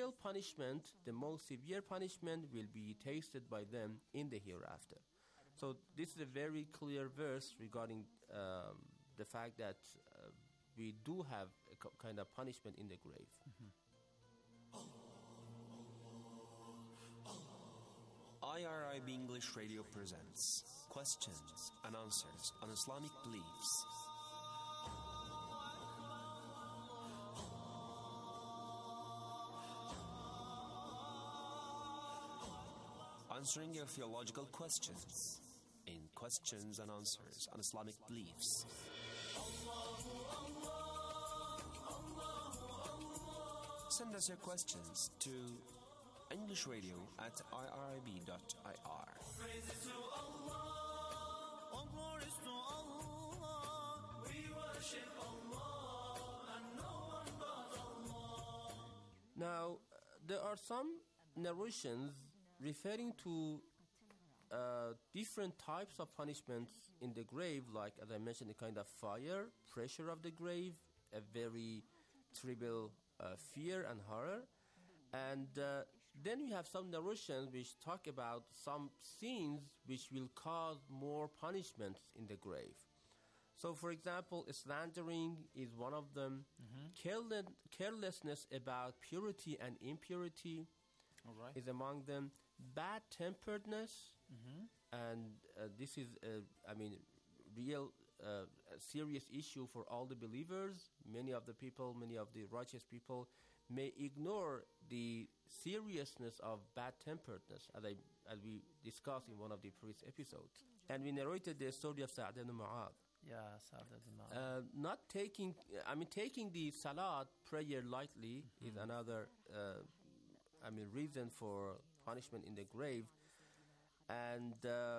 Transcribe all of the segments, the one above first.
real punishment, the most severe punishment, will be tasted by them in the hereafter. So this is a very clear verse regarding the fact that we do have a kind of punishment in the grave. IRIB English Radio presents Questions and Answers on Islamic Beliefs. Answering your theological questions in Questions and Answers on Islamic Beliefs. Send us your questions to EnglishRadio@irib.ir. Praises to Allah, all glories to Allah. We worship Allah and no one but Allah. Now, there are some narrations referring to different types of punishments in the grave, like, as I mentioned, the kind of fire, pressure of the grave, a very terrible fear and horror. And then you have some narrations which talk about some sins which will cause more punishments in the grave. So, for example, slandering is one of them. Carelessness about purity and impurity is among them. Bad-temperedness, and this is, real serious issue for all the believers. Many of the righteous people may ignore the seriousness of bad-temperedness, as we discussed in one of the previous episodes. And we narrated the story of Sa'd ibn Mu'adh. Yeah, Sa'd ibn Mu'adh. Taking the salat prayer lightly is another, reason for punishment in the grave, and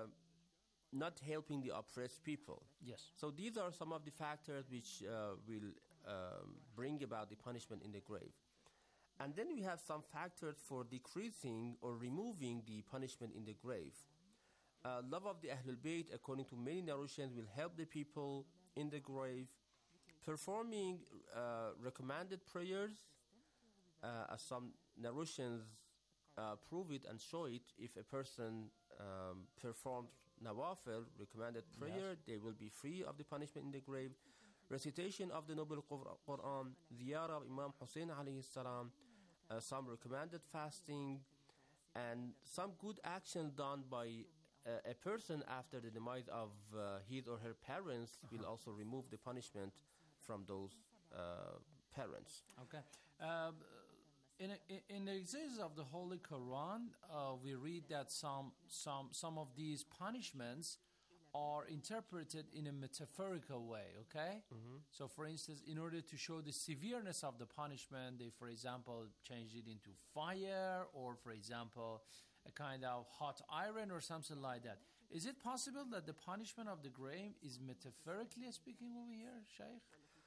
not helping the oppressed people. Yes. So these are some of the factors which will bring about the punishment in the grave. And then we have some factors for decreasing or removing the punishment in the grave. Love of the Ahlul Bayt, according to many narrations, will help the people in the grave. Performing recommended prayers, as some narrations prove it and show it. If a person performs nawafil, recommended prayer, they will be free of the punishment in the grave. Recitation of the Noble Quran, ziyarah of Imam Hussein alayhi salam, some recommended fasting, and some good action done by a person after the demise of his or her parents will also remove the punishment from those parents. Okay. In the existence of the Holy Quran, we read that some of these punishments are interpreted in a metaphorical way, okay? So, for instance, in order to show the severeness of the punishment, they, for example, changed it into fire, or, for example, a kind of hot iron or something like that. Is it possible that the punishment of the grave is metaphorically speaking over here, Shaykh?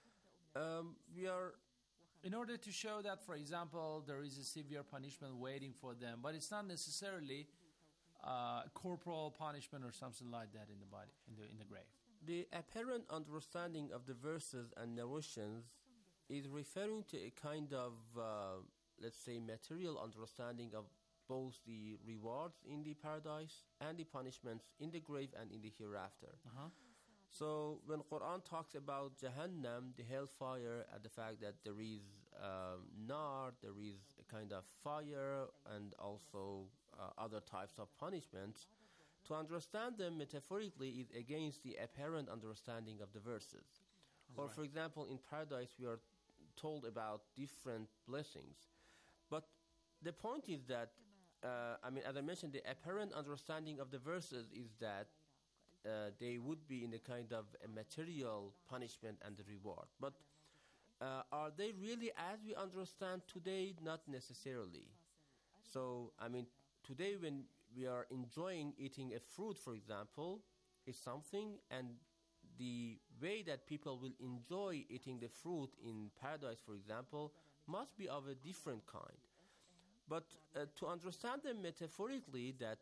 In order to show that, for example, there is a severe punishment waiting for them, but it's not necessarily corporal punishment or something like that in the body, in the grave. The apparent understanding of the verses and narrations is referring to a kind of, let's say, material understanding of both the rewards in the paradise and the punishments in the grave and in the hereafter. So when Quran talks about Jahannam, the hellfire, and the fact that there is nar, there is a kind of fire, and also other types of punishments, to understand them metaphorically is against the apparent understanding of the verses. Or, for example, in paradise we are told about different blessings. But the point is that, as I mentioned, the apparent understanding of the verses is that they would be in a kind of a material punishment and the reward. But are they really as we understand today? Not necessarily. So, today when we are enjoying eating a fruit, for example, is something, and the way that people will enjoy eating the fruit in paradise, for example, must be of a different kind. But to understand them metaphorically, that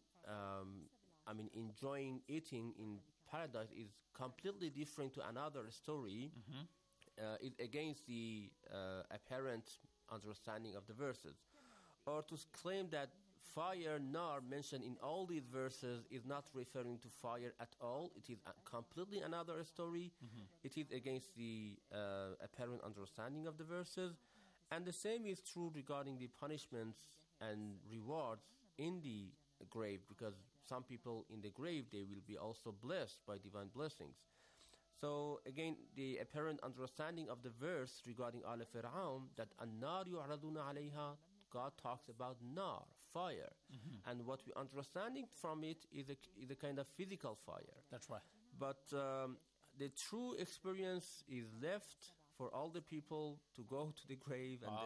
enjoying eating in paradise is completely different to another story. Is against the apparent understanding of the verses. Or to claim that fire, nar, mentioned in all these verses is not referring to fire at all. It is completely another story. It is against the apparent understanding of the verses. And the same is true regarding the punishments and rewards in the grave, because some people in the grave, they will be also blessed by divine blessings. So again, the apparent understanding of the verse regarding Al Fir'aun, that an-nar yu'raduna alayha, God talks about nar, fire. And what we're understanding from it is a kind of physical fire. That's right. But the true experience is left for all the people to go to the grave and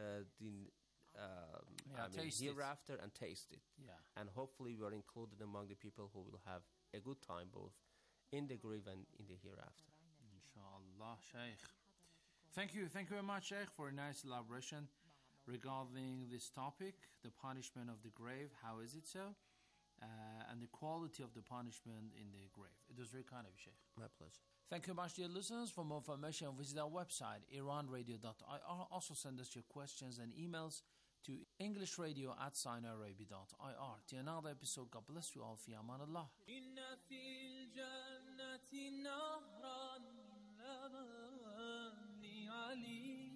then taste hereafter and taste it. Yeah. And hopefully we are included among the people who will have a good time both in the grave and in the hereafter. Inshallah, Shaykh. Thank you very much, Shaykh, for a nice elaboration regarding this topic, the punishment of the grave. How is it so? And the quality of the punishment in the grave. It was very kind of you, Shaykh. My pleasure. Thank you much, dear listeners. For more information, visit our website, iranradio.ir. Also send us your questions and emails to englishradio@sinarabi.ir. Till another episode, God bless you all. Fi aman Allah. إن في الجنة نهرا من لبن لعلي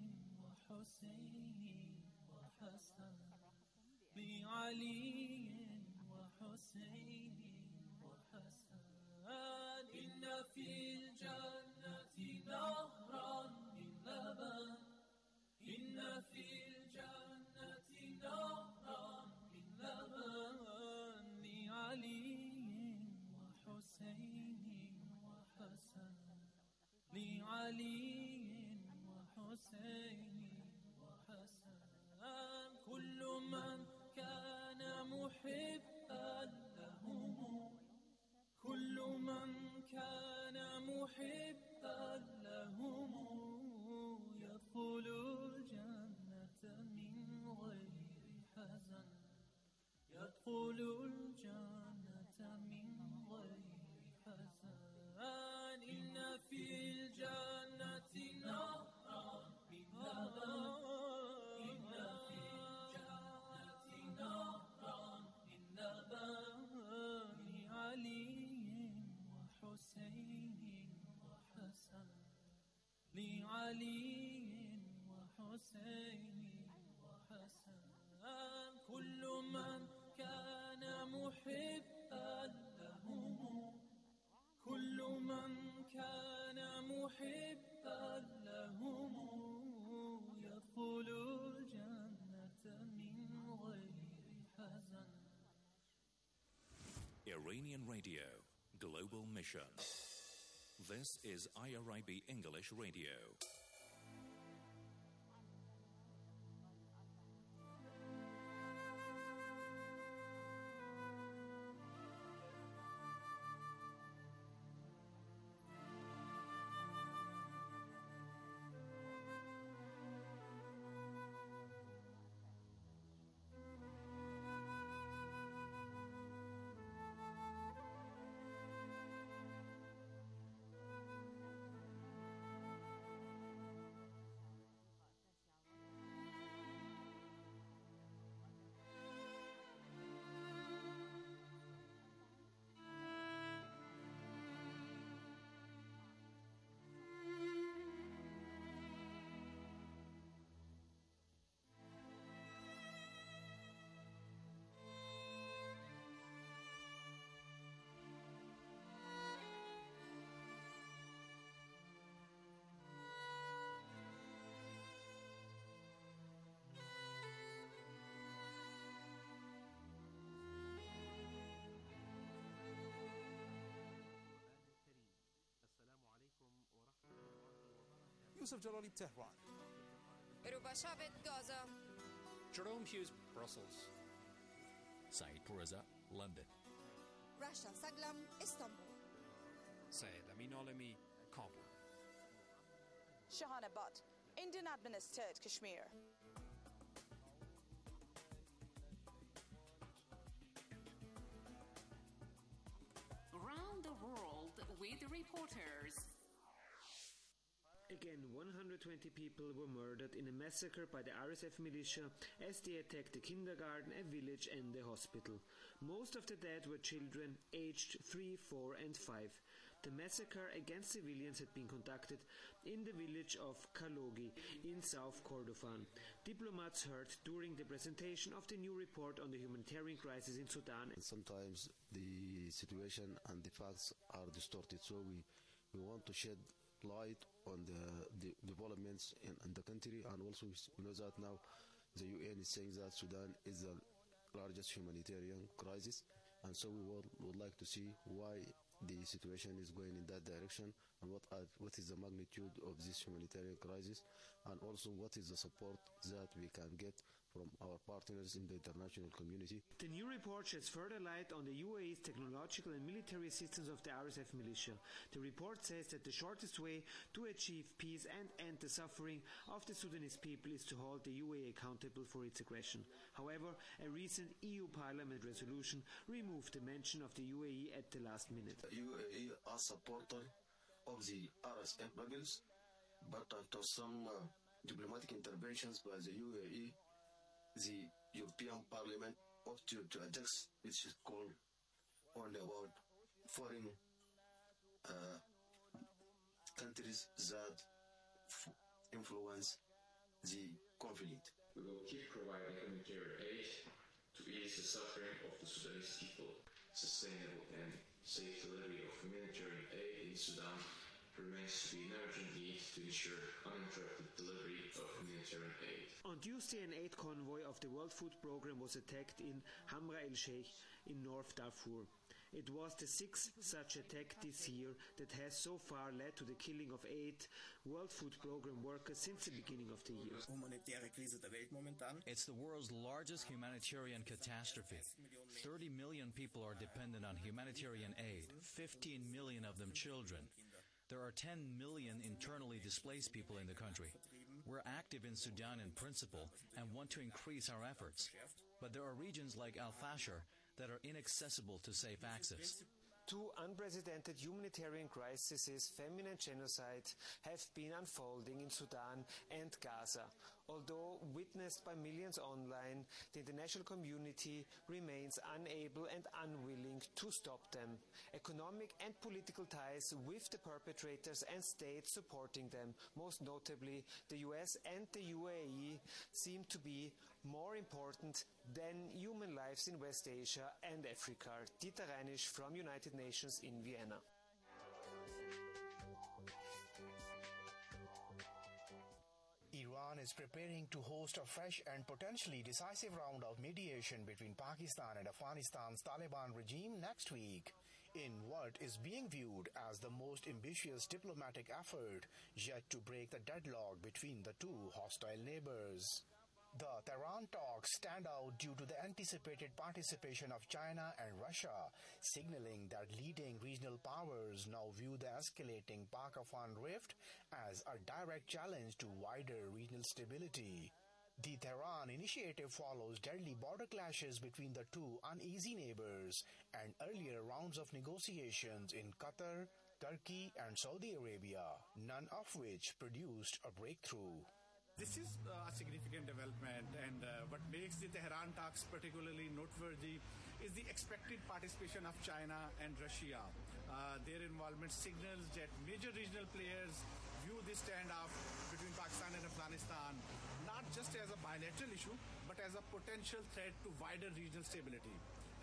وحسين وحسن لعلي وحسين وحسن إن في الجنة نهرا من لبن إن في الجنة نهرا من لبن لعلي وحسين وحسن لعلي وحسين وحسن كل من كان محبا لهم كل من كان محبا لهم يدخل الجنة من غير حزن يدخل الجنة من غير حزن إن في الجنة نهرا من لبن إن في الجنة نهرا من لبن لعلي وحسين وحسن لعلي وحسين وحسن كل من كان محبا لهم كل من كان محبا لهم يدخل الجنة من غير حزن. Iranian Radio, Global Mission. This is IRIB English Radio. Yusuf Jalali, Tehran. Rubashavit, Gaza. Jerome Hughes, Brussels. Saeed Reza, London. Rasha Saglam, Istanbul. Saeed Amin Alami, Kabul. Shahana Butt, Indian administered Kashmir. Around the world with reporters. Again, 120 people were murdered in a massacre by the RSF militia as they attacked a kindergarten, a village and a hospital. Most of the dead were children aged 3, 4 and 5. The massacre against civilians had been conducted in the village of Kalogi in South Kordofan. Diplomats heard during the presentation of the new report on the humanitarian crisis in Sudan. Sometimes the situation and the facts are distorted, so we want to shed light on the developments in the country, and also we know that now the UN is saying that Sudan is the largest humanitarian crisis, and so we would like to see why the situation is going in that direction, and what is the magnitude of this humanitarian crisis, and also what is the support that we can get from our partners in the international community. The new report sheds further light on the UAE's technological and military assistance of the RSF militia. The report says that the shortest way to achieve peace and end the suffering of the Sudanese people is to hold the UAE accountable for its aggression. However, a recent EU Parliament resolution removed the mention of the UAE at the last minute. The UAE are supporter of the RSF rebels, but after some diplomatic interventions by the UAE, the European Parliament opted to address its call only about foreign countries that influence the conflict. We will keep providing humanitarian aid to ease the suffering of the Sudanese people. Sustainable and safe delivery of humanitarian aid in Sudan remains to be an urgent need to ensure uninterrupted delivery of humanitarian aid. On Tuesday, an aid convoy of the World Food Programme was attacked in Hamra el-Sheikh in North Darfur. It was the sixth such attack this year that has so far led to the killing of 8 World Food Programme workers since the beginning of the year. It's the world's largest humanitarian catastrophe. 30 million people are dependent on humanitarian aid, 15 million of them children. There are 10 million internally displaced people in the country. We're active in Sudan in principle and want to increase our efforts. But there are regions like Al-Fashir that are inaccessible to safe access. 2 unprecedented humanitarian crises, famine and genocide, have been unfolding in Sudan and Gaza. Although witnessed by millions online, the international community remains unable and unwilling to stop them. Economic and political ties with the perpetrators and states supporting them, most notably the US and the UAE, seem to be more important than human lives in West Asia and Africa. Dieter Reinisch from United Nations in Vienna. Iran is preparing to host a fresh and potentially decisive round of mediation between Pakistan and Afghanistan's Taliban regime next week, in what is being viewed as the most ambitious diplomatic effort yet to break the deadlock between the two hostile neighbors. The Tehran talks stand out due to the anticipated participation of China and Russia, signaling that leading regional powers now view the escalating Pak-Afghan rift as a direct challenge to wider regional stability. The Tehran initiative follows deadly border clashes between the two uneasy neighbors and earlier rounds of negotiations in Qatar, Turkey and Saudi Arabia, none of which produced a breakthrough. This is a significant development, and what makes the Tehran talks particularly noteworthy is the expected participation of China and Russia. Their involvement signals that major regional players view this standoff between Pakistan and Afghanistan not just as a bilateral issue, but as a potential threat to wider regional stability.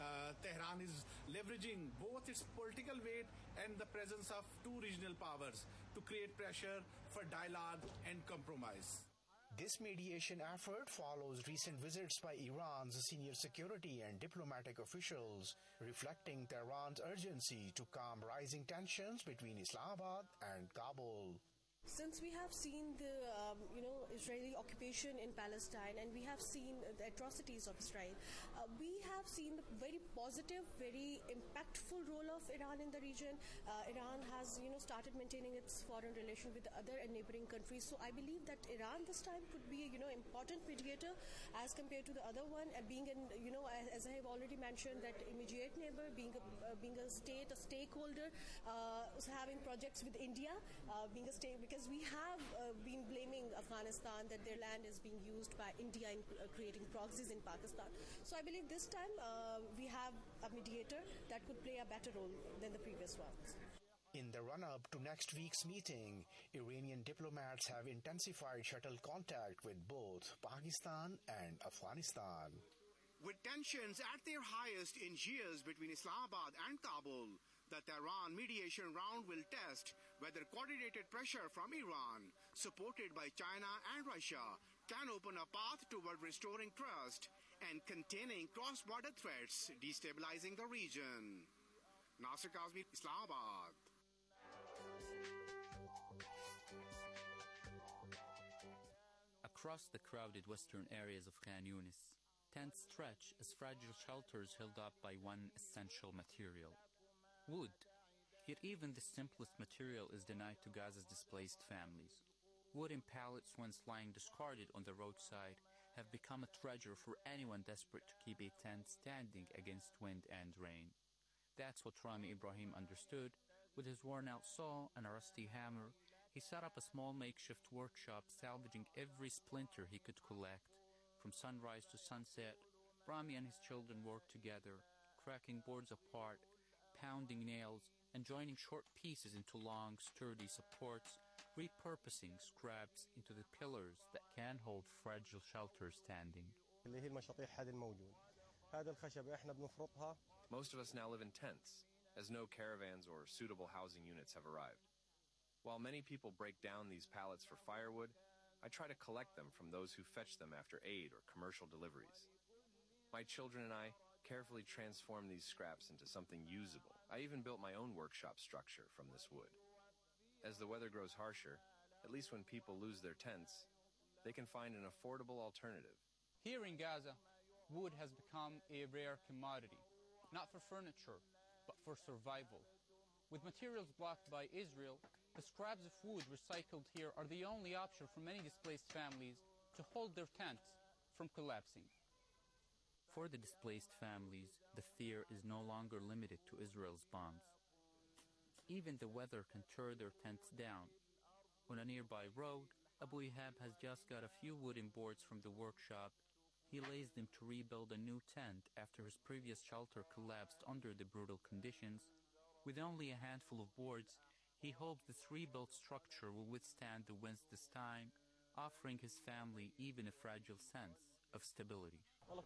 Tehran is leveraging both its political weight and the presence of two regional powers to create pressure for dialogue and compromise. This mediation effort follows recent visits by Iran's senior security and diplomatic officials, reflecting Tehran's urgency to calm rising tensions between Islamabad and Kabul. Since we have seen the Israeli occupation in Palestine, and we have seen the atrocities of Israel, we have seen the very positive, very impactful role of Iran in the region. Iran has started maintaining its foreign relation with the other neighboring countries. So I believe that Iran this time could be important mediator as compared to the other one, being an as I have already mentioned, that immediate neighbor, being a state, a stakeholder, having projects with India, being a state, because because we have been blaming Afghanistan that their land is being used by India in creating proxies in Pakistan. So I believe this time we have a mediator that could play a better role than the previous ones. In the run-up to next week's meeting, Iranian diplomats have intensified shuttle contact with both Pakistan and Afghanistan. With tensions at their highest in years between Islamabad and Kabul, the Tehran mediation round will test whether coordinated pressure from Iran, supported by China and Russia, can open a path toward restoring trust and containing cross-border threats destabilizing the region. Nasir Kazmi, Islamabad. Across the crowded western areas of Khan Yunis, tents stretch as fragile shelters held up by one essential material: wood. Yet even the simplest material is denied to Gaza's displaced families. Wooden pallets once lying discarded on the roadside have become a treasure for anyone desperate to keep a tent standing against wind and rain. That's what Rami Ibrahim understood. With his worn-out saw and a rusty hammer, he set up a small makeshift workshop, salvaging every splinter he could collect. From sunrise to sunset, Rami and his children worked together, cracking boards apart, pounding nails, and joining short pieces into long, sturdy supports, repurposing scraps into the pillars that can hold fragile shelters standing. Most of us now live in tents, as no caravans or suitable housing units have arrived. While many people break down these pallets for firewood, I try to collect them from those who fetch them after aid or commercial deliveries. My children and I carefully transform these scraps into something usable. I even built my own workshop structure from this wood. As the weather grows harsher, at least when people lose their tents, they can find an affordable alternative. Here in Gaza, wood has become a rare commodity, not for furniture, but for survival. With materials blocked by Israel, the scraps of wood recycled here are the only option for many displaced families to hold their tents from collapsing. For the displaced families, the fear is no longer limited to Israel's bombs. Even the weather can tear their tents down. On a nearby road, Abu Ihab has just got a few wooden boards from the workshop. He lays them to rebuild a new tent after his previous shelter collapsed under the brutal conditions. With only a handful of boards, he hopes this rebuilt structure will withstand the winds this time, offering his family even a fragile sense of stability.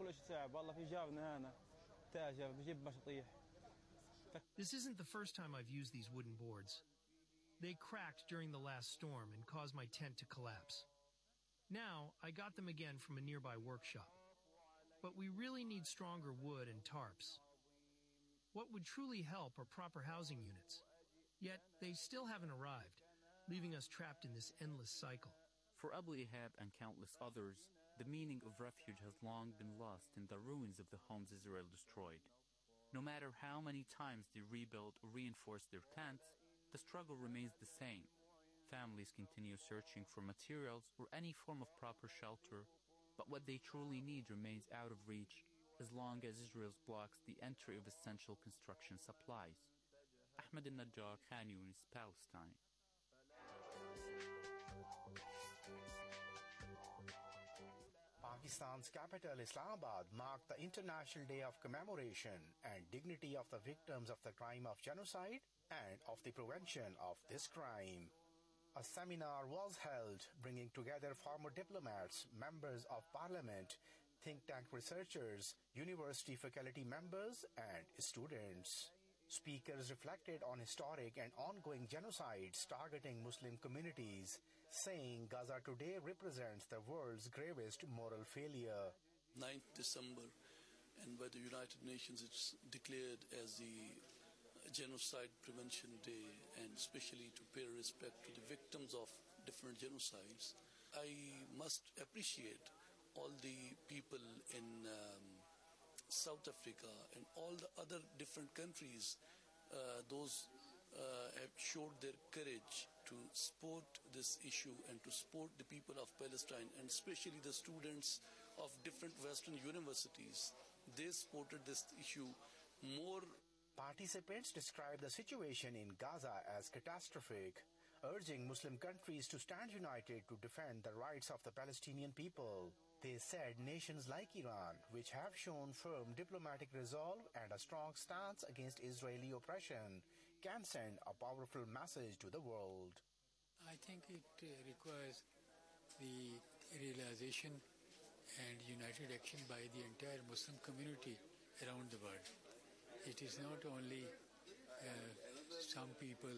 This isn't the first time I've used these wooden boards. They cracked during the last storm and caused my tent to collapse. Now, I got them again from a nearby workshop. But we really need stronger wood and tarps. What would truly help are proper housing units. Yet, they still haven't arrived, leaving us trapped in this endless cycle. For Abu Ihab and countless others, the meaning of refuge has long been lost in the ruins of the homes Israel destroyed. No matter how many times they rebuild or reinforce their tents, the struggle remains the same. Families continue searching for materials or any form of proper shelter, but what they truly need remains out of reach as long as Israel blocks the entry of essential construction supplies. Ahmed al-Najjar, Khan Yunis, Palestine. Pakistan's capital Islamabad marked the International Day of Commemoration and Dignity of the Victims of the Crime of Genocide and of the Prevention of this crime. A seminar was held bringing together former diplomats, members of parliament, think tank researchers, university faculty members, and students. Speakers reflected on historic and ongoing genocides targeting Muslim communities, saying Gaza today represents the world's gravest moral failure. 9th December, and by the United Nations it's declared as the Genocide Prevention Day, and especially to pay respect to the victims of different genocides. I must appreciate all the people in South Africa and all the other different countries, those have showed their courage to support this issue and to support the people of Palestine, and especially the students of different Western universities. They supported this issue more. Participants described the situation in Gaza as catastrophic. urging Muslim countries to stand united to defend the rights of the Palestinian people. They said nations like Iran, which have shown firm diplomatic resolve and a strong stance against Israeli oppression, can send a powerful message to the world. I think it requires the realization and united action by the entire Muslim community around the world. It is not only some people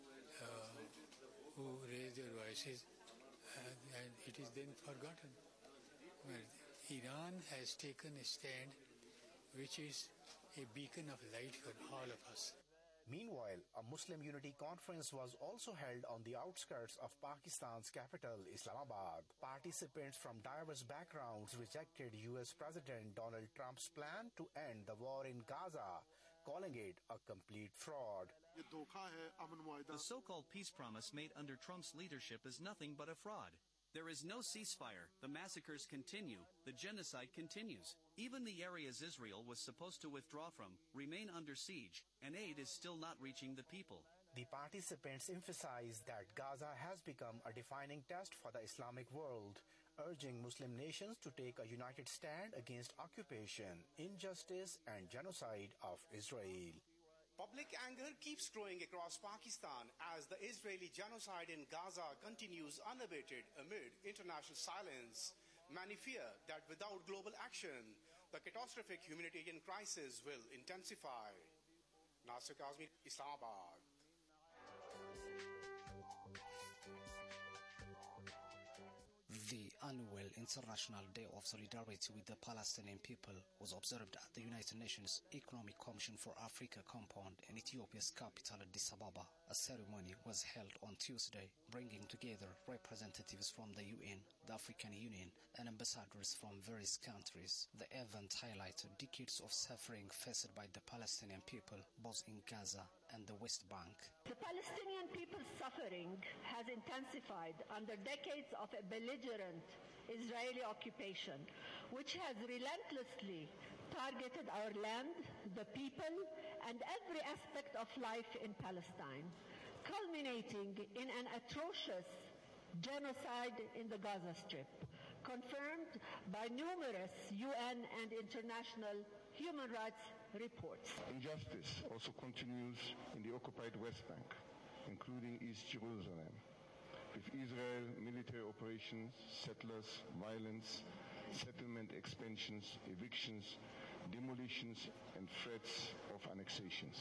who raise their voices and it is then forgotten. Well, Iran has taken a stand which is a beacon of light for all of us. Meanwhile, a Muslim unity conference was also held on the outskirts of Pakistan's capital, Islamabad. Participants from diverse backgrounds rejected U.S. President Donald Trump's plan to end the war in Gaza, calling it a complete fraud. The so-called peace promise made under Trump's leadership is nothing but a fraud. There is no ceasefire. The massacres continue. The genocide continues. Even the areas Israel was supposed to withdraw from remain under siege, and aid is still not reaching the people. The participants emphasized that Gaza has become a defining test for the Islamic world, urging Muslim nations to take a united stand against occupation, injustice, and genocide of Israel. Public anger keeps growing across Pakistan as the Israeli genocide in Gaza continues unabated amid international silence. Many fear that without global action, the catastrophic humanitarian crisis will intensify. Nasir Kazmi, Islamabad. The annual International Day of Solidarity with the Palestinian people was observed at the United Nations Economic Commission for Africa compound in Ethiopia's capital Addis Ababa. A ceremony was held on Tuesday, bringing together representatives from the UN, the African Union, and ambassadors from various countries. The event highlighted decades of suffering faced by the Palestinian people, both in Gaza and the West Bank. The Palestinian people's suffering has intensified under decades of a belligerent Israeli occupation, which has relentlessly targeted our land, the people, and every aspect of life in Palestine, culminating in an atrocious genocide in the Gaza Strip, confirmed by numerous UN and international human rights reports. Injustice also continues in the occupied West Bank, including East Jerusalem, with Israel military operations, settlers, violence, settlement expansions, evictions, demolitions, and threats of annexations.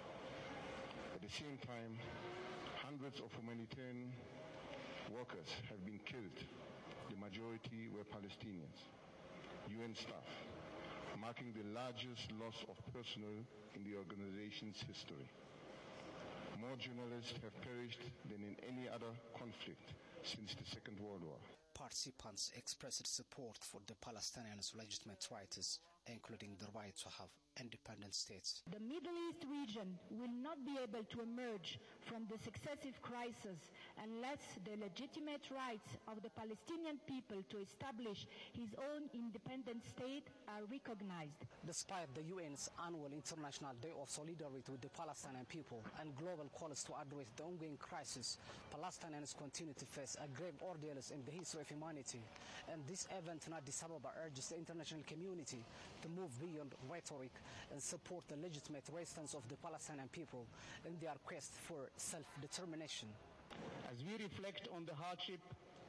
At the same time, hundreds of humanitarian workers have been killed. The majority were Palestinians, UN staff, marking the largest loss of personnel in the organization's history. More journalists have perished than in any other conflict since the Second World War. Participants expressed support for the Palestinians' legitimate rights, including the right to have independent states. The Middle East region will not be able to emerge from the successive crises unless the legitimate rights of the Palestinian people to establish his own independent state are recognized. Despite the UN's annual International Day of Solidarity with the Palestinian people and global calls to address the ongoing crisis, Palestinians continue to face a grave ordeals in the history of humanity. And this event in Addis Ababa urges the international community to move beyond rhetoric and support the legitimate resistance of the Palestinian people in their quest for self-determination. As we reflect on the hardship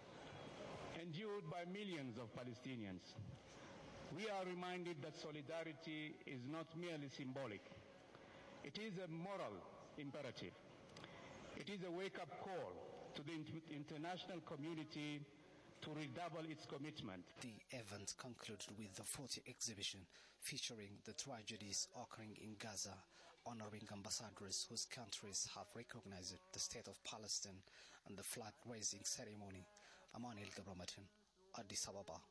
endured by millions of Palestinians, we are reminded that solidarity is not merely symbolic. It is a moral imperative. It is a wake-up call to the international community to redouble its commitment. The event concluded with the photo exhibition featuring the tragedies occurring in Gaza, honoring ambassadors whose countries have recognized the state of Palestine, and the flag-raising ceremony. Amanuel Gabramatin, Addis Ababa.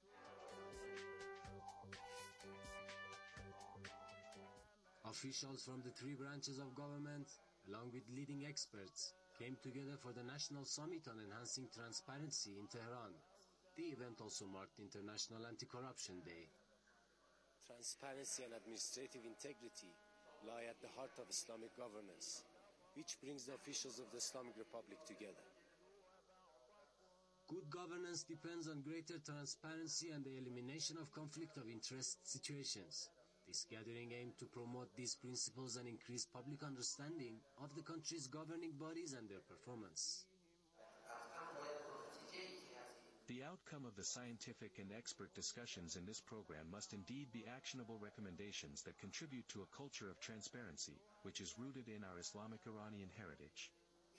Officials from the three branches of government, along with leading experts, came together for the National Summit on Enhancing Transparency in Tehran. The event also marked International Anti-Corruption Day. Transparency and administrative integrity lie at the heart of Islamic governance. which brings the officials of the Islamic Republic together. Good governance depends on greater transparency and the elimination of conflict of interest situations. This gathering aimed to promote these principles and increase public understanding of the country's governing bodies and their performance. The outcome of the scientific and expert discussions in this program must indeed be actionable recommendations that contribute to a culture of transparency, which is rooted in our Islamic Iranian heritage.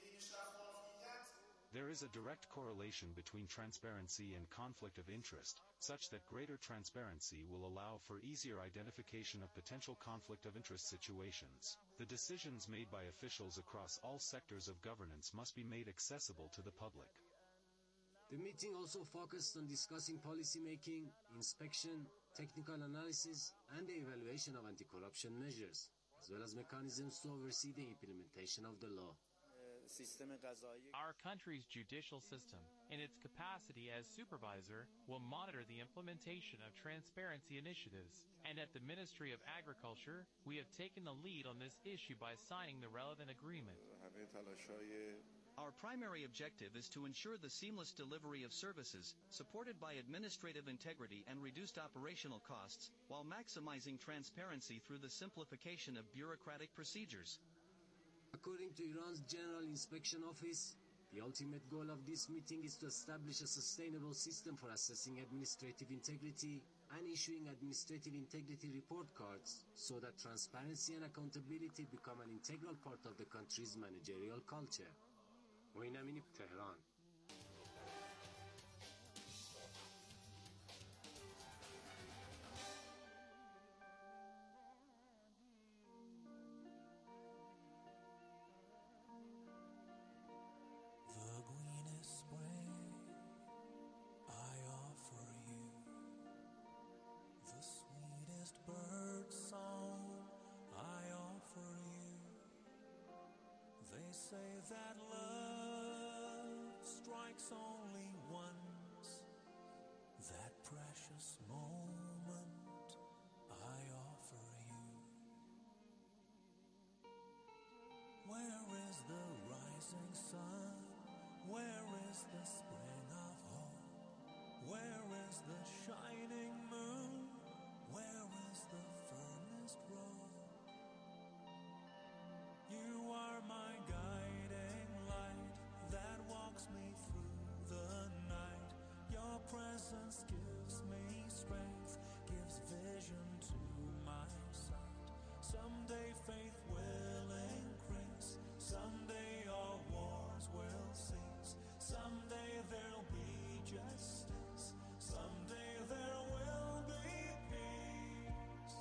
There is a direct correlation between transparency and conflict of interest, such that greater transparency will allow for easier identification of potential conflict of interest situations. The decisions made by officials across all sectors of governance must be made accessible to the public. The meeting also focused on discussing policy making, inspection, technical analysis, and the evaluation of anti-corruption measures, as well as mechanisms to oversee the implementation of the law. Our country's judicial system, in its capacity as supervisor, will monitor the implementation of transparency initiatives. And at the Ministry of Agriculture, we have taken the lead on this issue by signing the relevant agreement. Our primary objective is to ensure the seamless delivery of services, supported by administrative integrity and reduced operational costs, while maximizing transparency through the simplification of bureaucratic procedures. According to Iran's General Inspection Office, the ultimate goal of this meeting is to establish a sustainable system for assessing administrative integrity and issuing administrative integrity report cards so that transparency and accountability become an integral part of the country's managerial culture. Moin Amini, Tehran. That love strikes only once. That precious moment I offer you. Where is the rising sun? Where is the spring of hope? Where is the shining moon? Where is the firmest road? You are my guiding light that walks me through the night. Your presence gives me strength, gives vision to my sight. Someday faith will increase, someday our wars will cease, someday there'll be justice, someday there will be peace.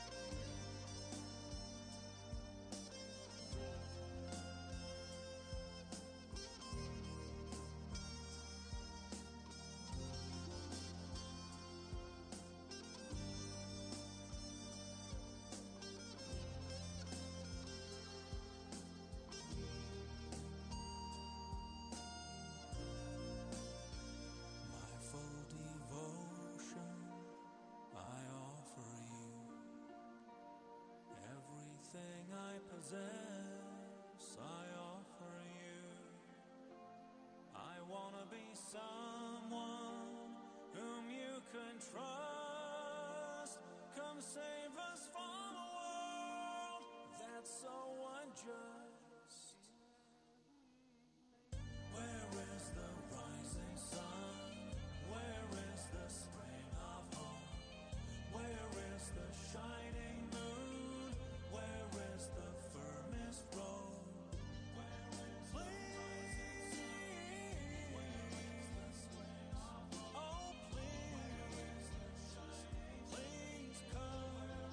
I possess, I offer you. I wanna be someone whom you can trust. Come save us from a world that's so unjust. Where is the rising sun? Where is the spring of hope? Where is the shining moon? Where is the firmest road? Please, oh please, please come.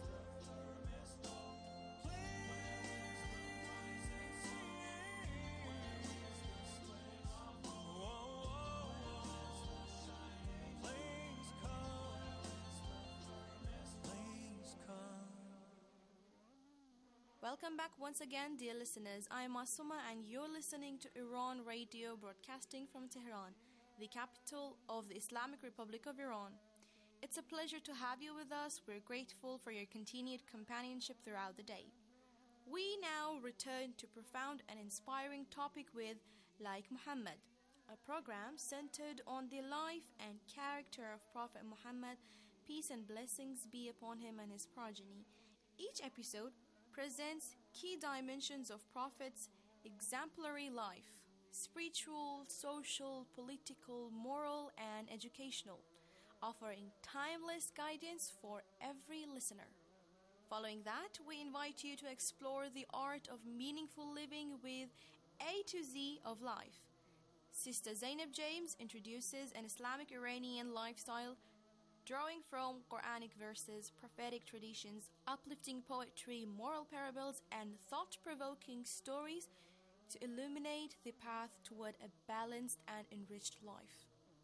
Welcome back once again, dear listeners. I am Masuma and you're listening to Iran Radio, broadcasting from Tehran, the capital of the Islamic Republic of Iran. It's a pleasure to have you with us. We're grateful for your continued companionship throughout the day. We now return to profound and inspiring topic with Like Muhammad, a program centered on the life and character of Prophet Muhammad, peace and blessings be upon him and his progeny. Each episode presents key dimensions of Prophet's exemplary life: spiritual, social, political, moral, and educational, offering timeless guidance for every listener. Following that, we invite you to explore the art of meaningful living with A to Z of life. Sister Zainab James introduces an Islamic Iranian lifestyle, drawing from Quranic verses, prophetic traditions, uplifting poetry, moral parables, and thought-provoking stories to illuminate the path toward a balanced and enriched life.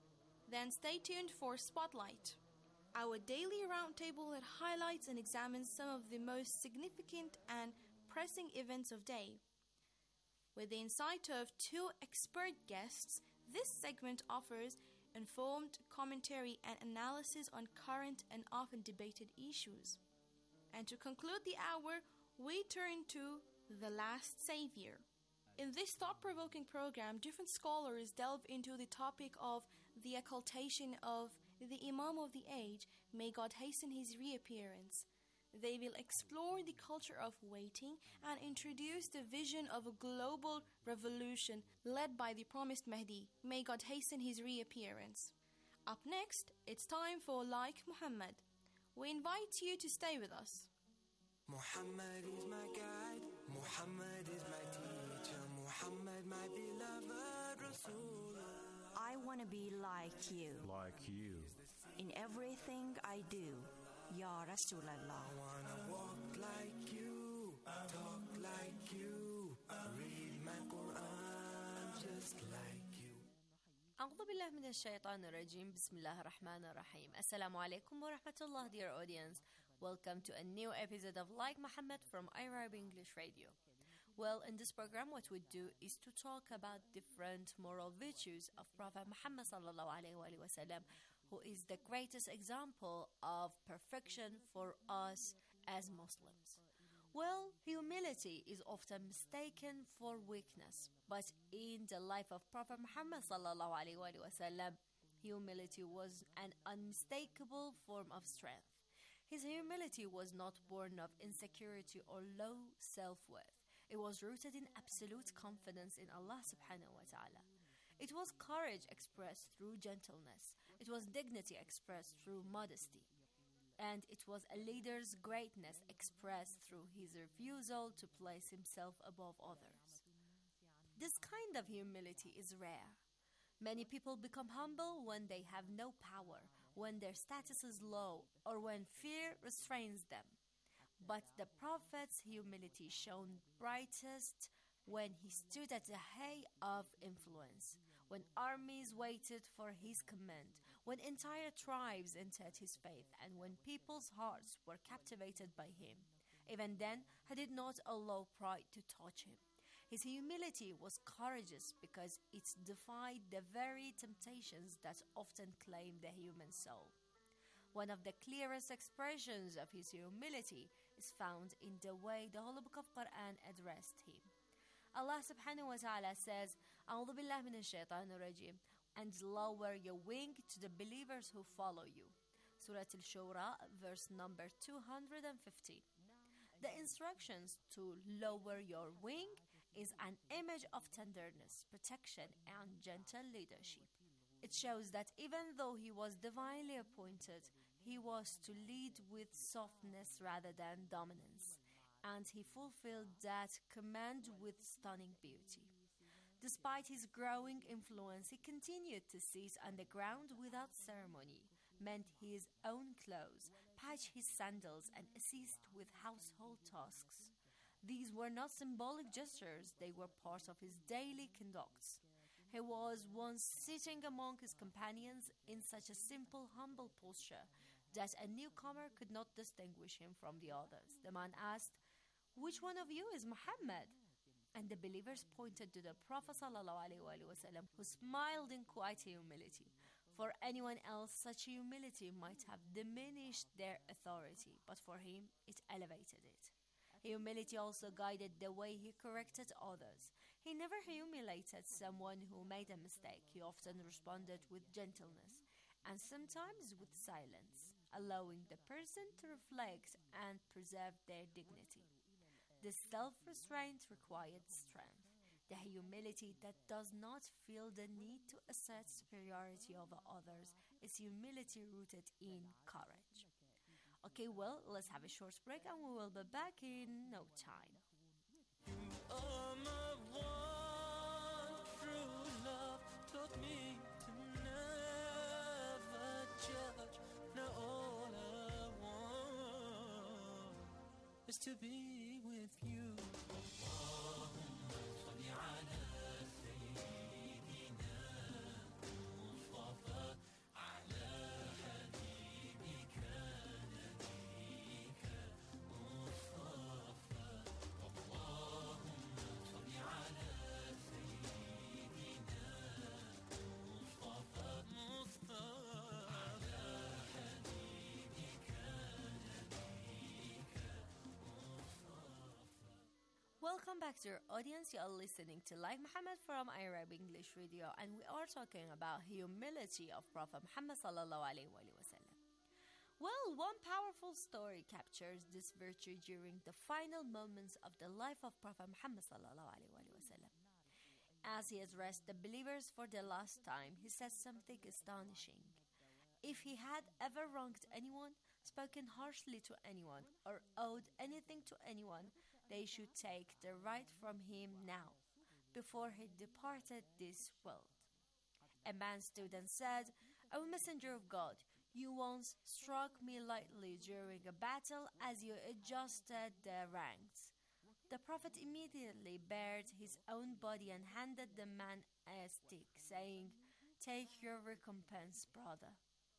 Then stay tuned for Spotlight, our daily roundtable that highlights and examines some of the most significant and pressing events of day. With the insight of two expert guests, this segment offers informed commentary and analysis on current and often debated issues. And to conclude the hour, we turn to The Last Savior. In this thought-provoking program, different scholars delve into the topic of the occultation of the Imam of the age, may God hasten his reappearance. They will explore the culture of waiting and introduce the vision of a global revolution led by the promised Mahdi. May God hasten his reappearance. Up next, it's time for Like Muhammad. We invite you to stay with us. Muhammad is my guide, Muhammad is my teacher, Muhammad my beloved Rasul. I want to be like you. Like you. In everything I do, Ya Rasulallah. I want to walk like you, talk like you, read my Quran just like you. أعوذ بالله من الشيطان الرجيم. بسم الله الرحمن الرحيم. Assalamu alaikum wa rahmatullah, dear audience. Welcome to a new episode of Like Muhammad from Arab English Radio. Well, in this program, what we do is to talk about different moral virtues of Prophet Muhammad sallallahu alaihi wasallam, who is the greatest example of perfection for us as Muslims. Well, humility is often mistaken for weakness, but in the life of Prophet Muhammad sallallahu alaihi wasallam, humility was an unmistakable form of strength. His humility was not born of insecurity or low self-worth. It was rooted in absolute confidence in Allah subhanahu wa ta'ala. It was courage expressed through gentleness. It was dignity expressed through modesty. And it was a leader's greatness expressed through his refusal to place himself above others. This kind of humility is rare. Many people become humble when they have no power, when their status is low, or when fear restrains them. But the Prophet's humility shone brightest when he stood at the height of influence, when armies waited for his command, when entire tribes entered his faith, and when people's hearts were captivated by him. Even then, he did not allow pride to touch him. His humility was courageous because it defied the very temptations that often claim the human soul. One of the clearest expressions of his humility is found in the way the Holy Book of Quran addressed him. Allah subhanahu wa ta'ala says, أعوذ بالله من الشيطان الرجيم, and lower your wing to the believers who follow you. Surah Al-Shura, verse number 215. The instructions to lower your wing is an image of tenderness, protection, and gentle leadership. It shows that even though he was divinely appointed, he was to lead with softness rather than dominance, and he fulfilled that command with stunning beauty. Despite his growing influence, he continued to sit on the ground without ceremony, mend his own clothes, patch his sandals, and assist with household tasks. These were not symbolic gestures, they were part of his daily conduct. He was once sitting among his companions in such a simple, humble posture that a newcomer could not distinguish him from the others. The man asked, "Which one of you is Muhammad?" And the believers pointed to the Prophet ﷺ, who smiled in quiet humility. For anyone else, such humility might have diminished their authority, but for him, it elevated it. Humility also guided the way he corrected others. He never humiliated someone who made a mistake. He often responded with gentleness and sometimes with silence, allowing the person to reflect and preserve their dignity. This self-restraint required strength. The humility that does not feel the need to assert superiority over others is humility rooted in courage. Okay, well, let's have a short break and we will be back in no time. Oh, my one true love taught me to never judge. Now all I want is to be with you. Welcome back to our audience. You are listening to Like Muhammad from Arab English Radio, and we are talking about humility of Prophet Muhammad sallallahu alaihi wasallam. Well, one powerful story captures this virtue during the final moments of the life of Prophet Muhammad sallallahu alaihi wasallam. As he addressed the believers for the last time, he said something astonishing. If he had ever wronged anyone, spoken harshly to anyone, or owed anything to anyone, they should take the right from him now, before he departed this world. A man stood and said, O Messenger of God, you once struck me lightly during a battle as you adjusted the ranks. The Prophet immediately bared his own body and handed the man a stick, saying, Take your recompense, brother.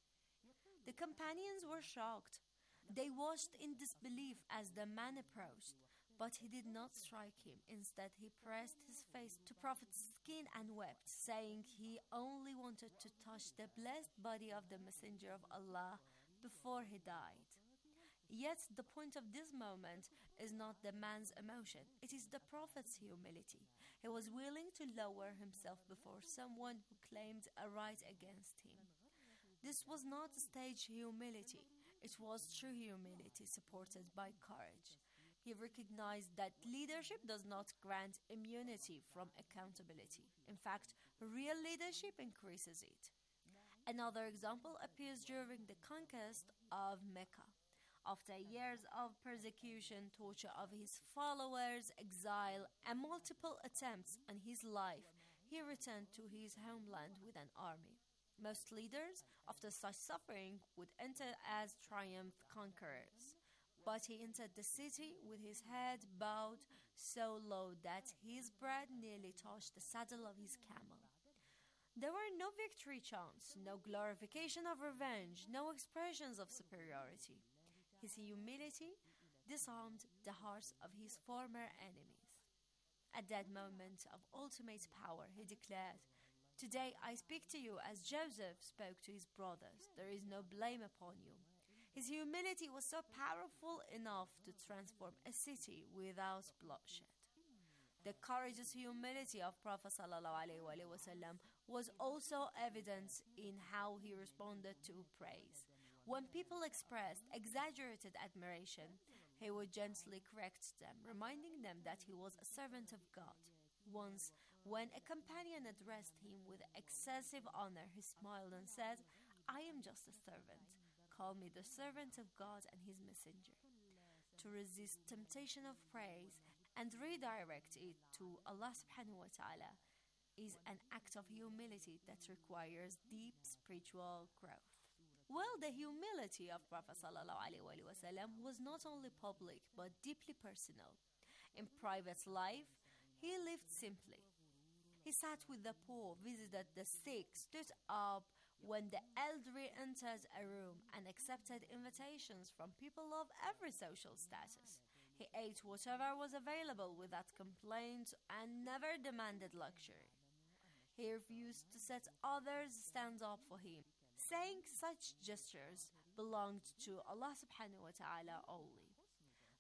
The companions were shocked. They watched in disbelief as the man approached. But he did not strike him. Instead, he pressed his face to Prophet's skin and wept, saying he only wanted to touch the blessed body of the Messenger of Allah before he died. Yet, the point of this moment is not the man's emotion. It is the Prophet's humility. He was willing to lower himself before someone who claimed a right against him. This was not staged humility. It was true humility supported by courage. He recognized that leadership does not grant immunity from accountability. In fact, real leadership increases it. Another example appears during the conquest of Mecca. After years of persecution, torture of his followers, exile, and multiple attempts on his life, he returned to his homeland with an army. Most leaders, after such suffering, would enter as triumph conquerors. But he entered the city with his head bowed so low that his breast nearly touched the saddle of his camel. There were no victory chants, no glorification of revenge, no expressions of superiority. His humility disarmed the hearts of his former enemies. At that moment of ultimate power, he declared, Today I speak to you as Joseph spoke to his brothers. There is no blame upon you. His humility was so powerful enough to transform a city without bloodshed. The courageous humility of Prophet ﷺ was also evident in how he responded to praise. When people expressed exaggerated admiration, he would gently correct them, reminding them that he was a servant of God. Once, when a companion addressed him with excessive honor, he smiled and said, I am just a servant. Call me the servant of God and his messenger. To resist temptation of praise and redirect it to Allah subhanahu wa ta'ala is an act of humility that requires deep spiritual growth. Well, the humility of Prophet ﷺ was not only public but deeply personal. In private life, he lived simply. He sat with the poor, visited the sick, stood up when the elderly entered a room, and accepted invitations from people of every social status. He ate whatever was available without complaint and never demanded luxury. He refused to let others stand up for him, saying such gestures belonged to Allah subhanahu wa ta'ala only.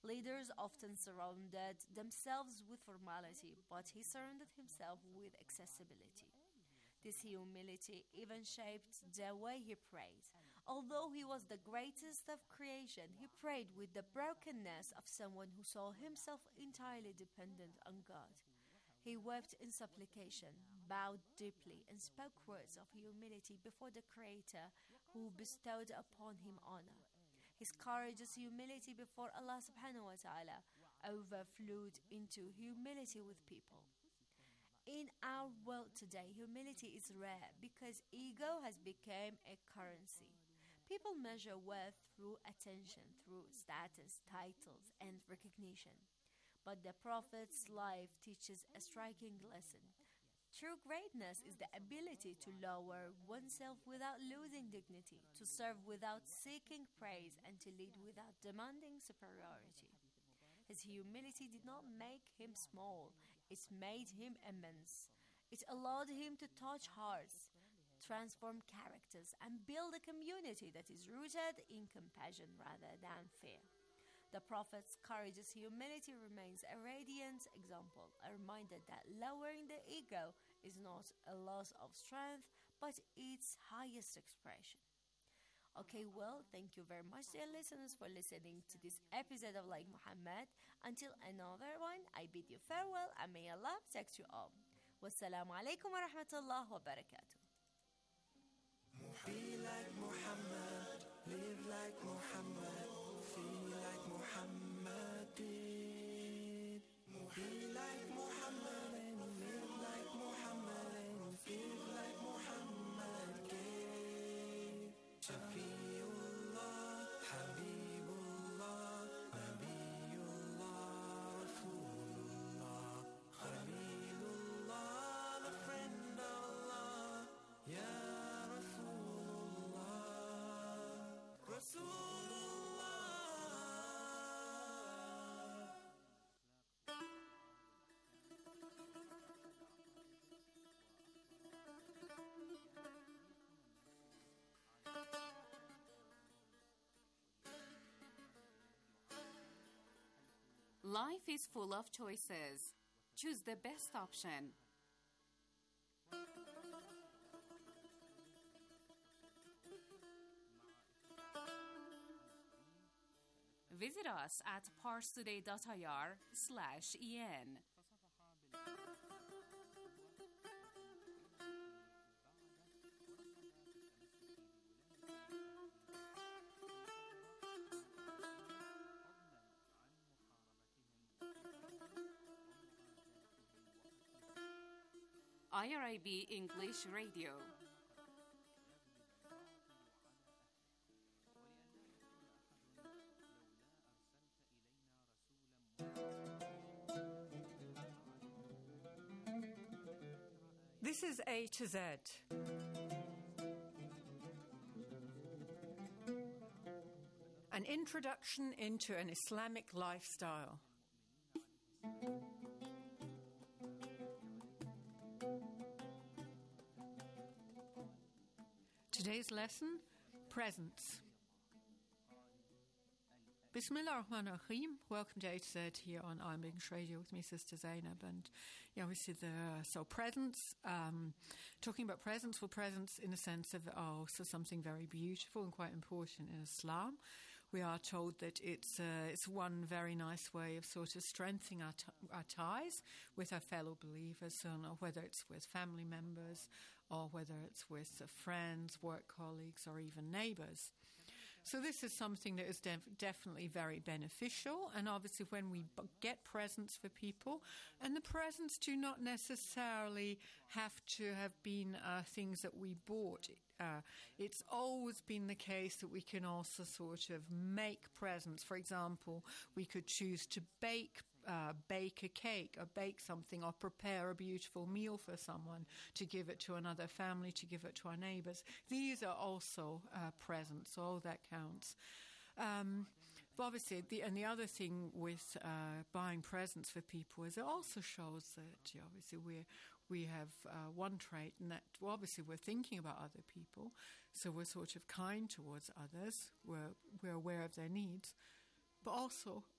Leaders often surrounded themselves with formality, but he surrounded himself with accessibility. This humility even shaped the way he prayed. Although he was the greatest of creation, he prayed with the brokenness of someone who saw himself entirely dependent on God. He wept in supplication, bowed deeply, and spoke words of humility before the Creator who bestowed upon him honor. His courageous humility before Allah subhanahu wa ta'ala overflowed into humility with people. In our world today, humility is rare because ego has become a currency. People measure worth through attention, through status, titles, and recognition. But the Prophet's life teaches a striking lesson. True greatness is the ability to lower oneself without losing dignity, to serve without seeking praise, and to lead without demanding superiority. His humility did not make him small, it made him immense. It allowed him to touch hearts, transform characters, and build a community that is rooted in compassion rather than fear. The Prophet's courageous humility remains a radiant example, a reminder that lowering the ego is not a loss of strength, but its highest expression. Okay, well, thank you very much, dear listeners, for listening to this episode of Like Muhammad. Until another one, I bid you farewell, and may Allah protect you all. Wassalamu alaikum wa rahmatullah wa barakatuh. Be like Muhammad, live like Muhammad, feel like Muhammad did. Be like Muhammad and live like Muhammad and give like Muhammad gave. Shafiullah, Habibullah, Nabiyullah, Rasulullah, Khalilullah, the friend of Allah, Ya Rasulullah, Rasulullah. Life is full of choices. Choose the best option. Visit us at parstoday.ir/en. IRIB English Radio. This is A to Z. An introduction into an Islamic lifestyle. Today's lesson, presence. Bismillah ar-Rahman ar-Rahim. Welcome to A to Z here on I'm English Radio with me, Sister Zainab. And obviously presence, talking about presence, well, presence in the sense of also something very beautiful and quite important in Islam. We are told that it's one very nice way of sort of strengthening our ties with our fellow believers, so whether it's with family members or whether it's with friends, work colleagues, or even neighbours. So this is something that is definitely very beneficial, and obviously when we get presents for people, and the presents do not necessarily have to have been things that we bought. It's always been the case that we can also sort of make presents. For example, we could choose to bake a cake or bake something or prepare a beautiful meal for someone to give it to another family, to give it to our neighbours. These are also presents, so all that counts. But obviously, the other thing with buying presents for people is it also shows that obviously we have one trait, and that obviously we're thinking about other people, so we're sort of kind towards others, we're aware of their needs, but also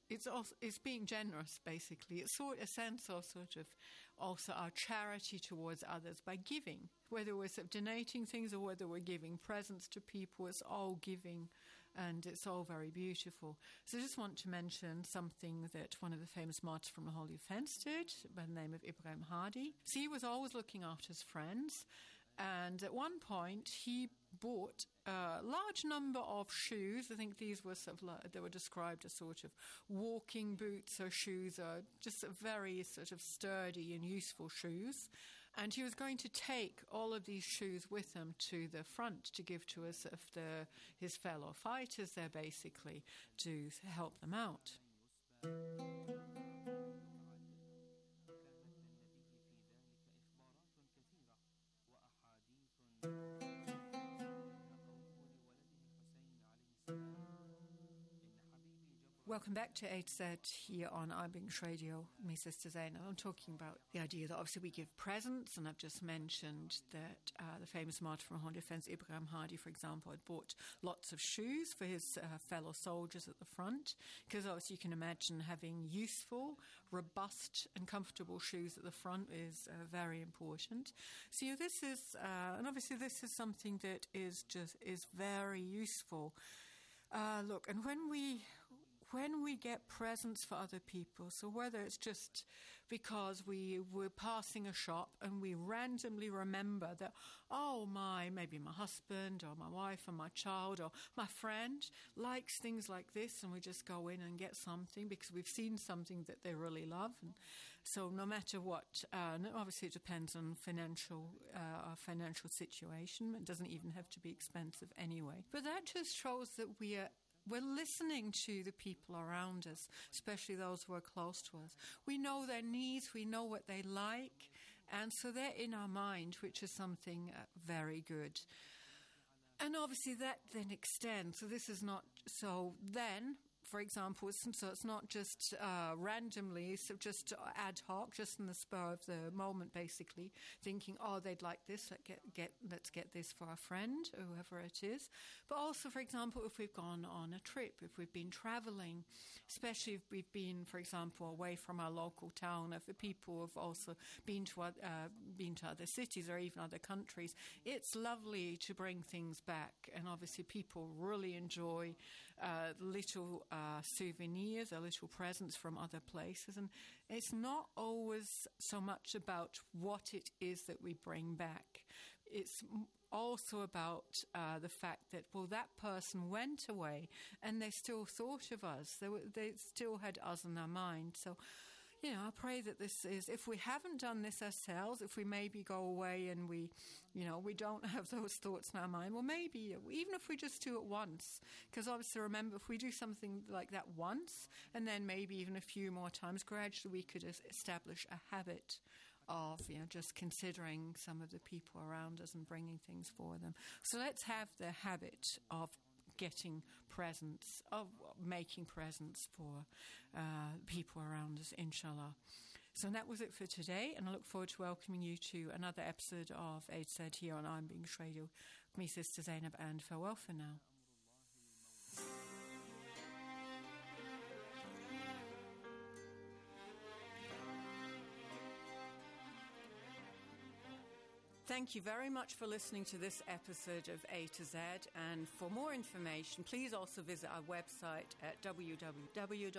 it's being generous, basically. It's a sense of sort of also our charity towards others by giving, whether we're sort of donating things or whether we're giving presents to people. It's all giving, and it's all very beautiful. So I just want to mention something that one of the famous martyrs from the Holy Fence did by the name of Ibrahim Hadi. So he was always looking after his friends, and at one point he bought a large number of shoes. I think these were sort of they were described as sort of walking boots or shoes, or just very sort of sturdy and useful shoes. And he was going to take all of these shoes with him to the front to give to his fellow fighters there, basically, to help them out. Welcome back to 8Z here on iBenglish Radio. Me, Sister Zainab. I'm talking about the idea that obviously we give presents, and I've just mentioned that the famous martyr from Holy Defense, Ibrahim Hadi, for example, had bought lots of shoes for his fellow soldiers at the front, because obviously you can imagine having useful, robust and comfortable shoes at the front is very important. So this is, and obviously this is something that is very useful. Look, and when we get presents for other people, so whether it's just because we were passing a shop and we randomly remember that, maybe my husband or my wife or my child or my friend likes things like this, and we just go in and get something because we've seen something that they really love. And so no matter what, obviously it depends on our financial situation. It doesn't even have to be expensive anyway. But that just shows that we're listening to the people around us, especially those who are close to us. We know their needs, we know what they like, and so they're in our mind, which is something very good. And obviously that then extends. So this is not, so then, for example, so it's not just randomly, so just ad hoc, just in the spur of the moment, basically, thinking, they'd like this, let's get this for our friend, or whoever it is. But also, for example, if we've gone on a trip, if we've been traveling, especially if we've been, for example, away from our local town, if the people have also been to other cities or even other countries, it's lovely to bring things back. And obviously people really enjoy little souvenirs or little presents from other places. And it's not always so much about what it is that we bring back. It's also about the fact that, that person went away and they still thought of us. They still had us in their mind. So, I pray that this is, if we haven't done this ourselves, if we maybe go away and we don't have those thoughts in our mind, well, maybe, even if we just do it once, because obviously remember, if we do something like that once, and then maybe even a few more times, gradually we could establish a habit of, just considering some of the people around us and bringing things for them. So let's have the habit of getting presents, of making presents for people around us, inshallah. So that was it for today, and I look forward to welcoming you to another episode of 8Z here on iBenglish Radio with me, Sister Zainab, and farewell for now. Thank you very much for listening to this episode of A to Z, and for more information, please also visit our website at www.iranradio.ir.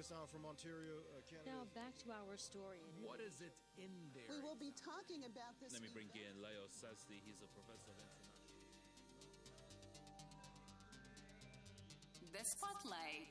Pakistan from Ontario, Canada. Now back to our story. What is it in there? We will be talking about this. Let me bring in Leo Sasdi. He's a professor of international. The Spotlight.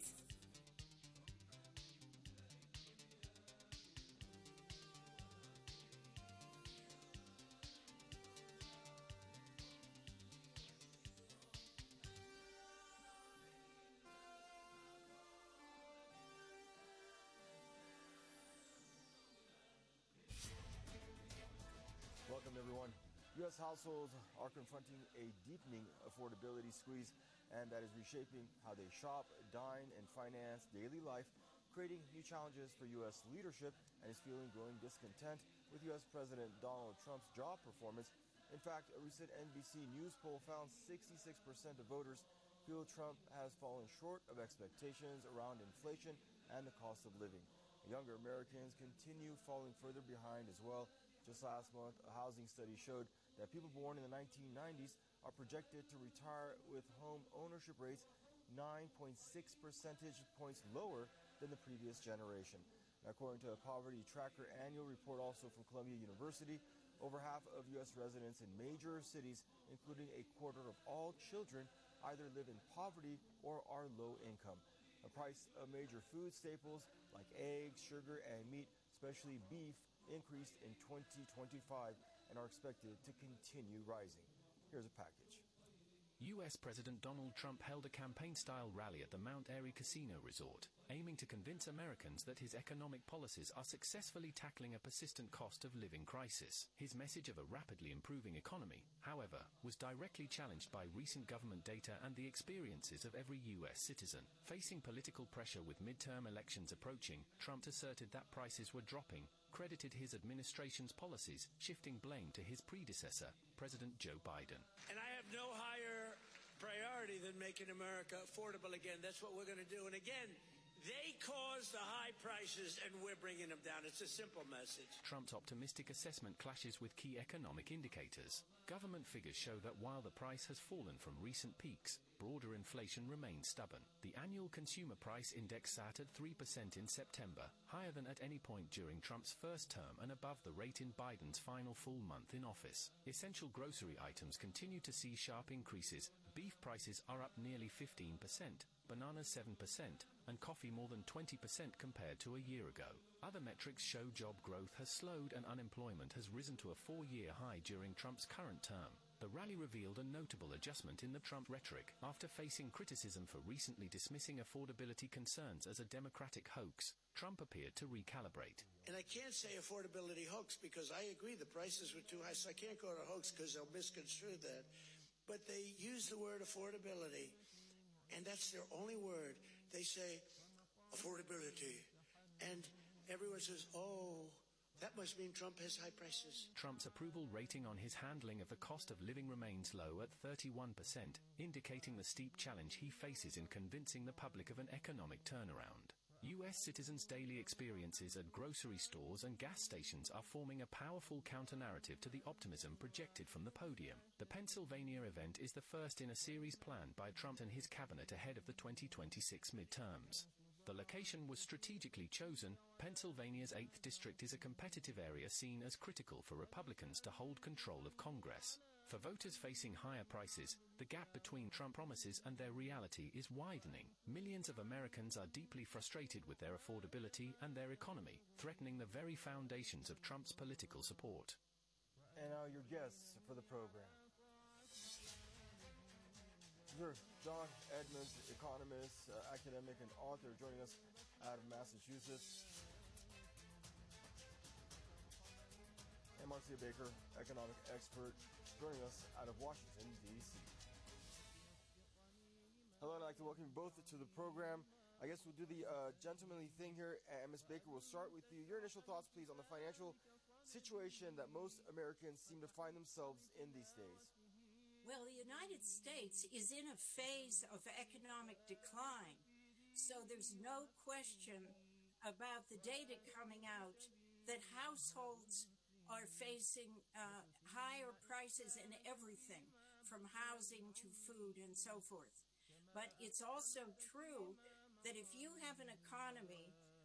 Welcome, everyone. U.S. households are confronting a deepening affordability squeeze, and that is reshaping how they shop, dine, and finance daily life, creating new challenges for U.S. leadership, and is fueling growing discontent with U.S. President Donald Trump's job performance. In fact, a recent NBC News poll found 66% of voters feel Trump has fallen short of expectations around inflation and the cost of living. Younger Americans continue falling further behind as well. Just last month, a housing study showed that people born in the 1990s are projected to retire with home ownership rates 9.6 percentage points lower than the previous generation. Now, according to a Poverty Tracker annual report also from Columbia University, over half of U.S. residents in major cities, including a quarter of all children, either live in poverty or are low income. The price of major food staples like eggs, sugar, and meat, especially beef, increased in 2025 and are expected to continue rising. Here's a package. U.S. President Donald Trump held a campaign-style rally at the Mount Airy Casino Resort, aiming to convince Americans that his economic policies are successfully tackling a persistent cost of living crisis. His message of a rapidly improving economy, however, was directly challenged by recent government data and the experiences of every U.S. citizen. Facing political pressure with midterm elections approaching, Trump asserted that prices were dropping, credited his administration's policies, shifting blame to his predecessor, President Joe Biden. And I have no higher priority than making America affordable again. That's what we're going to do. And again, they caused the high prices, and we're bringing them down. It's a simple message. Trump's optimistic assessment clashes with key economic indicators. Government figures show that while the price has fallen from recent peaks, broader inflation remains stubborn. The annual consumer price index sat at 3% in September, higher than at any point during Trump's first term and above the rate in Biden's final full month in office. Essential grocery items continue to see sharp increases. Beef prices are up nearly 15%, bananas 7%, and coffee more than 20% compared to a year ago. Other metrics show job growth has slowed and unemployment has risen to a 4-year high during Trump's current term. The rally revealed a notable adjustment in the Trump rhetoric after facing criticism for recently dismissing affordability concerns as a Democratic hoax. Trump appeared to recalibrate. And I can't say affordability hoax because I agree the prices were too high, so I can't call it a hoax because they'll misconstrue that. But they use the word affordability, and that's their only word. They say affordability, and everyone says, oh, that must mean Trump has high prices. Trump's approval rating on his handling of the cost of living remains low at 31%, indicating the steep challenge he faces in convincing the public of an economic turnaround. U.S. citizens' daily experiences at grocery stores and gas stations are forming a powerful counter-narrative to the optimism projected from the podium. The Pennsylvania event is the first in a series planned by Trump and his cabinet ahead of the 2026 midterms. The location was strategically chosen. Pennsylvania's 8th district is a competitive area seen as critical for Republicans to hold control of Congress. For voters facing higher prices, the gap between Trump promises and their reality is widening. Millions of Americans are deeply frustrated with their affordability and their economy, threatening the very foundations of Trump's political support. And now your guests for the program. Sir John Edmonds, economist, academic, and author, joining us out of Massachusetts. And Marcia Baker, economic expert, joining us out of Washington, D.C. Hello, and I'd like to welcome you both to the program. I guess we'll do the gentlemanly thing here. And Ms. Baker, we'll start with you. Your initial thoughts, please, on the financial situation that most Americans seem to find themselves in these days. Well, the United States is in a phase of economic decline, so there's no question about the data coming out that households are facing higher prices in everything, from housing to food and so forth. But it's also true that if you have an economy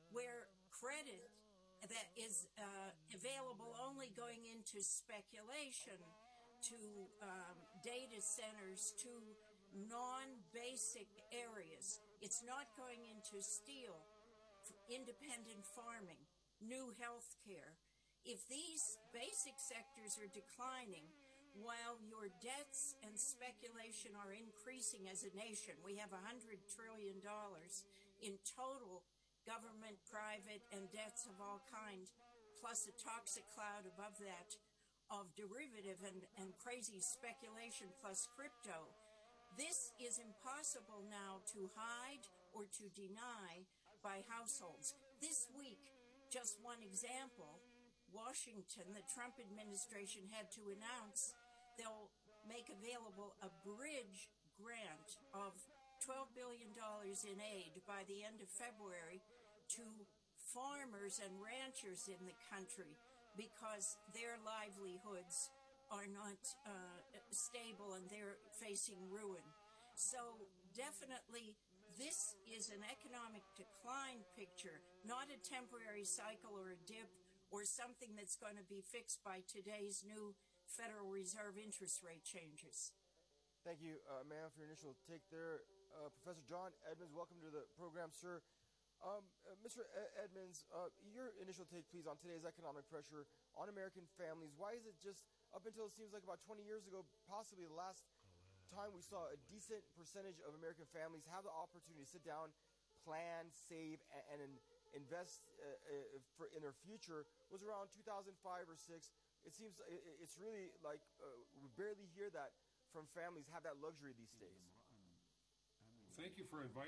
where credit that is available only going into speculation, to data centers, to non-basic areas. It's not going into steel, independent farming, new health care. If these basic sectors are declining while your debts and speculation are increasing as a nation, we have $100 trillion in total government, private, and debts of all kinds, plus a toxic cloud above that of derivative and crazy speculation plus crypto. This is impossible now to hide or to deny by households. This week, just one example, Washington, the Trump administration had to announce they'll make available a bridge grant of $12 billion in aid by the end of February to farmers and ranchers in the country because their livelihoods are not stable and they're facing ruin. So definitely this is an economic decline picture, not a temporary cycle or a dip or something that's going to be fixed by today's new Federal Reserve interest rate changes. Thank you, ma'am, for your initial take there. Professor John Edmonds, welcome to the program, sir. Mr. Edmonds, your initial take, please, on today's economic pressure on American families. Why is it just up until it seems like about 20 years ago, possibly the last time we saw a decent percentage of American families have the opportunity to sit down, plan, save, and invest in their future was around 2005 or 6. It seems it's really like we barely hear that from families have that luxury these days. Thank you for inviting